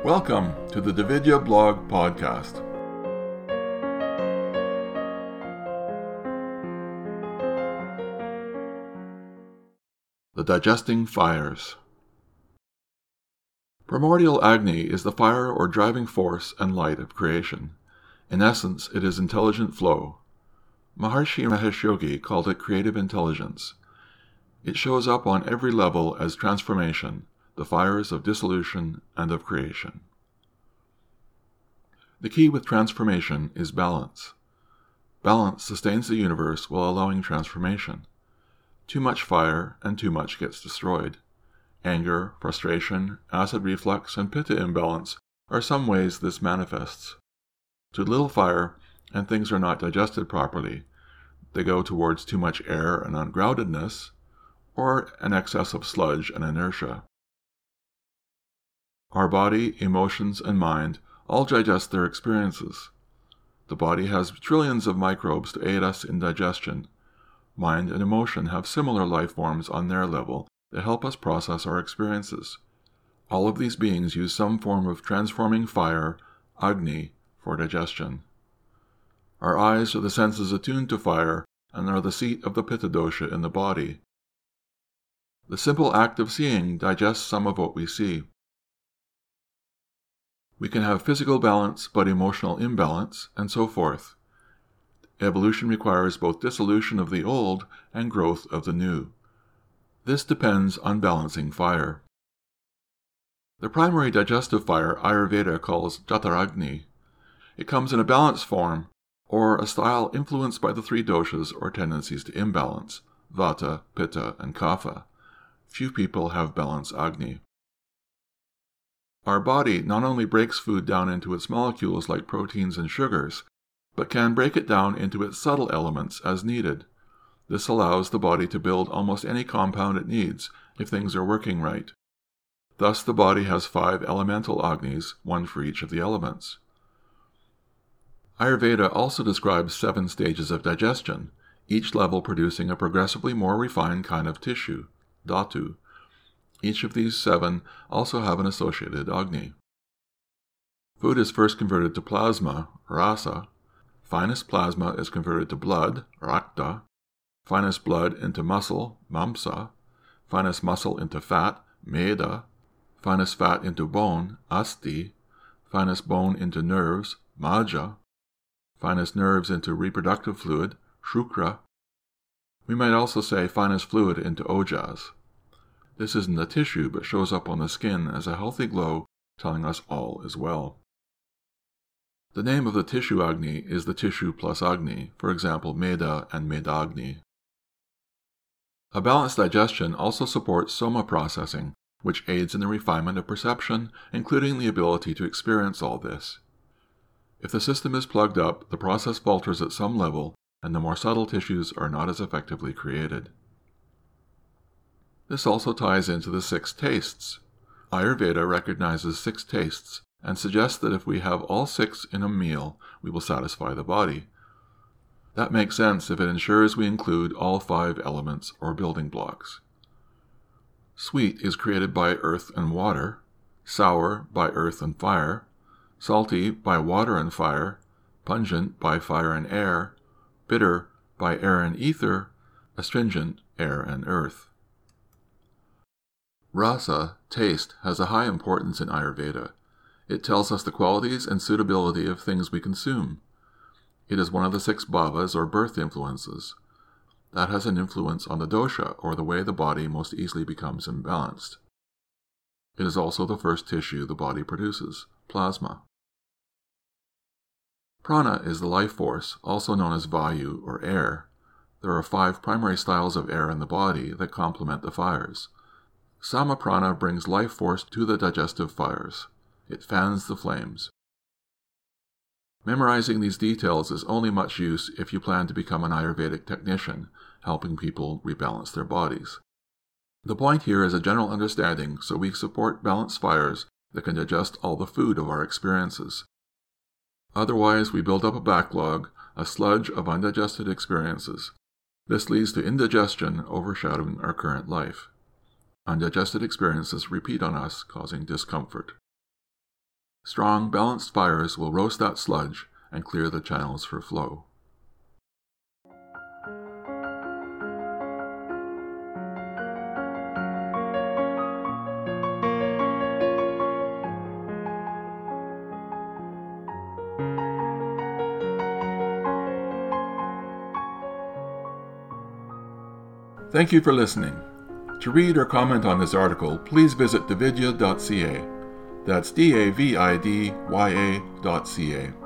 Welcome to the Davidya Blog Podcast. The Digesting Fires. Primordial Agni is the fire or driving force and light of creation. In essence, it is intelligent flow. Maharshi Mahesh Yogi called it creative intelligence. It shows up on every level as transformation, the fires of dissolution and of creation. The key with transformation is balance. Balance sustains the universe while allowing transformation. Too much fire and too much gets destroyed. Anger, frustration, acid reflux, and pitta imbalance are some ways this manifests. Too little fire, and things are not digested properly. They go towards too much air and ungroundedness, or an excess of sludge and inertia. Our body, emotions, and mind all digest their experiences. The body has trillions of microbes to aid us in digestion. Mind and emotion have similar life forms on their level that help us process our experiences. All of these beings use some form of transforming fire, Agni, for digestion. Our eyes are the senses attuned to fire and are the seat of the Pitta dosha in the body. The simple act of seeing digests some of what we see. We can have physical balance but emotional imbalance, and so forth. Evolution requires both dissolution of the old and growth of the new. This depends on balancing fire. The primary digestive fire Ayurveda calls Jataragni. It comes in a balanced form, or a style influenced by the three doshas or tendencies to imbalance, Vata, Pitta, and Kapha. Few people have balanced Agni. Our body not only breaks food down into its molecules like proteins and sugars, but can break it down into its subtle elements as needed. This allows the body to build almost any compound it needs if things are working right. Thus the body has 5 elemental Agnis, one for each of the elements. Ayurveda also describes 7 stages of digestion, each level producing a progressively more refined kind of tissue, dhatu. Each of these 7 also have an associated Agni. Food is first converted to plasma, rasa. Finest plasma is converted to blood, rakta. Finest blood into muscle, mamsa. Finest muscle into fat, meda. Finest fat into bone, asti. Finest bone into nerves, maja. Finest nerves into reproductive fluid, shukra. We might also say finest fluid into ojas. This isn't a tissue, but shows up on the skin as a healthy glow, telling us all is well. The name of the tissue Agni is the tissue plus Agni, for example, Meda and Medagni. A balanced digestion also supports soma processing, which aids in the refinement of perception, including the ability to experience all this. If the system is plugged up, the process falters at some level, and the more subtle tissues are not as effectively created. This also ties into the 6 tastes. Ayurveda recognizes 6 tastes and suggests that if we have all 6 in a meal, we will satisfy the body. That makes sense if it ensures we include all 5 elements or building blocks. Sweet is created by earth and water, sour by earth and fire, salty by water and fire, pungent by fire and air, bitter by air and ether, astringent, air and earth. Rasa, taste, has a high importance in Ayurveda. It tells us the qualities and suitability of things we consume. It is one of the 6 bhavas or birth influences. That has an influence on the dosha, or the way the body most easily becomes imbalanced. It is also the first tissue the body produces, plasma. Prana is the life force, also known as vayu or air. There are 5 primary styles of air in the body that complement the fires. Samaprana brings life force to the digestive fires. It fans the flames. Memorizing these details is only much use if you plan to become an Ayurvedic technician, helping people rebalance their bodies. The point here is a general understanding so we support balanced fires that can digest all the food of our experiences. Otherwise, we build up a backlog, a sludge of undigested experiences. This leads to indigestion overshadowing our current life. Undigested experiences repeat on us, causing discomfort. Strong, balanced fires will roast that sludge and clear the channels for flow. Thank you for listening. To read or comment on this article, please visit davidya.ca. That's davidya.ca.